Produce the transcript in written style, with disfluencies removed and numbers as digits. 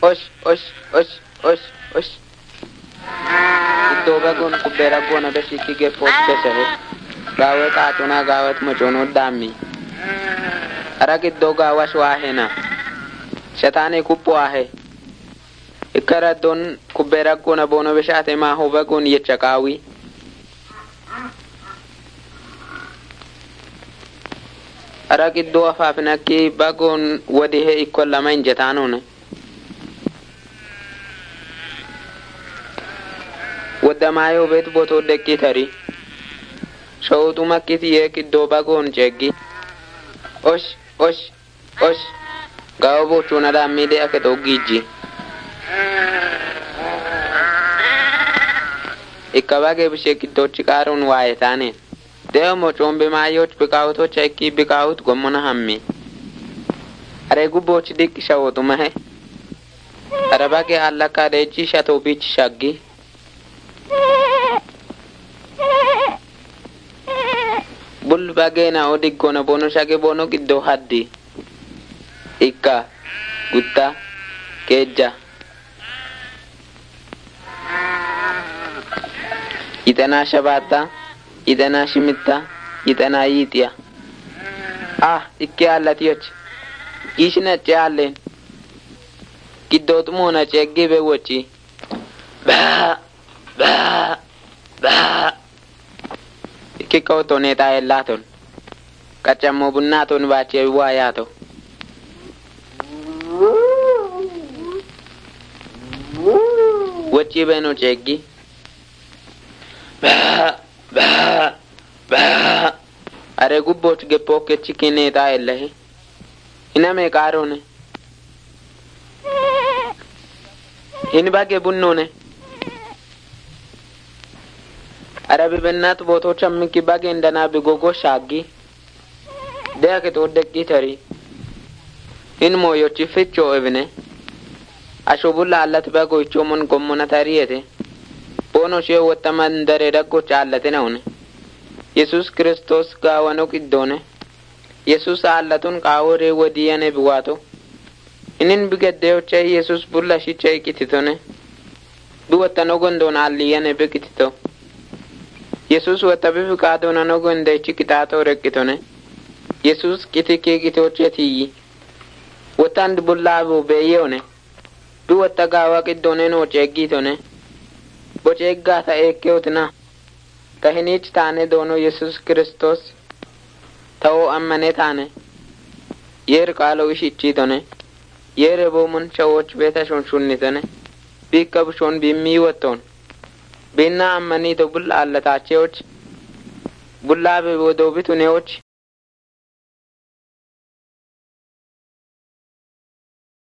osh. Iddoo bagoon kubbee raggoona bashikki geeffoot keessahe. Gaawwe qaatuna gaawwat macoonoo daammi. Arag iddoo gaawwash waahena. Shataanii kubboo waahe. Ikkara doon kubbee raggoona boonoo bishaate maahoo bagoon yecha qaawwi. Arag iddoo afaafinakkii bagoon wadihe ikkon lama injetaanone. Waddamaayoo beet botoo dekkii tarii. Shawutu makkiti yeek iddoo bagoon ceeggi. Osh. Gaawa bochuuna dhaammiidee akka ta'u giijji. Ikka bagee bisheek iddoochi qaaruun waaye taaneen. Deemo coombe maayyooch biqaawutocha ikkii biqaawut gommona hammi. Areegu boochi dikki shawutu mahe. Arabagee allakkaa deechii shatoo biichi shaggi. Bul bagee na odiggoona bono shage bono giddoo haddi. Ikka gutta keejja. Ixanaa shabaata, ixanaa shimitta, ixanaa yiixiya. Ikkee allatiyochi. Ishina caalleen. Giddootumoo na ceeggee beewwachi. Baa. Ikki kawtoo neetaa ellaaton. Qaccammoo bunnaatoon baachee waa yaato. Wachii beenoo ceeggi. Baa. Aree gubbooch geppoo kechi kineetaa ellahe. Hinamee qaaroone. Hin bagee bunnoone. Arabi bennaat bootocha miki bageen danaa bigogo shaaggi. Deake to dekkii tarii. Hin mooyochi fichoo evine. Ashubulla allati bagoo ichoomon gommona tariyete. Bono shee wattaman daree dhaggocha allate naune. Yesus Kristos gaawanok iddoone. Yesus allatun qaawuree wadiyane biwaato. Inin bigaddeeyocha Yesus bulla shicha ikititone. Biwattano gondoon alliyane bikitito. Yesus watabifi qaadona no gondeechi qixaaxoo reqqitone. Yesus qitikee qitoochetiyi. Watand bullaabuu beeyyoone. Biwatta gaawa qiddoone noo ceeggiitone. Boceeggaa ta'eekkeewotina. Tahiniich taane doono Yesus Kristos. Ta'oo ammane taane. Yeer qaaloo ishichiitone. Yeere boomun shawooch beeta shonshunnitone. Biikka bushoon bimmii wattoon. Binna ammanii to bulla allataacheewoch. Bullaa beewodoo bituneewoch.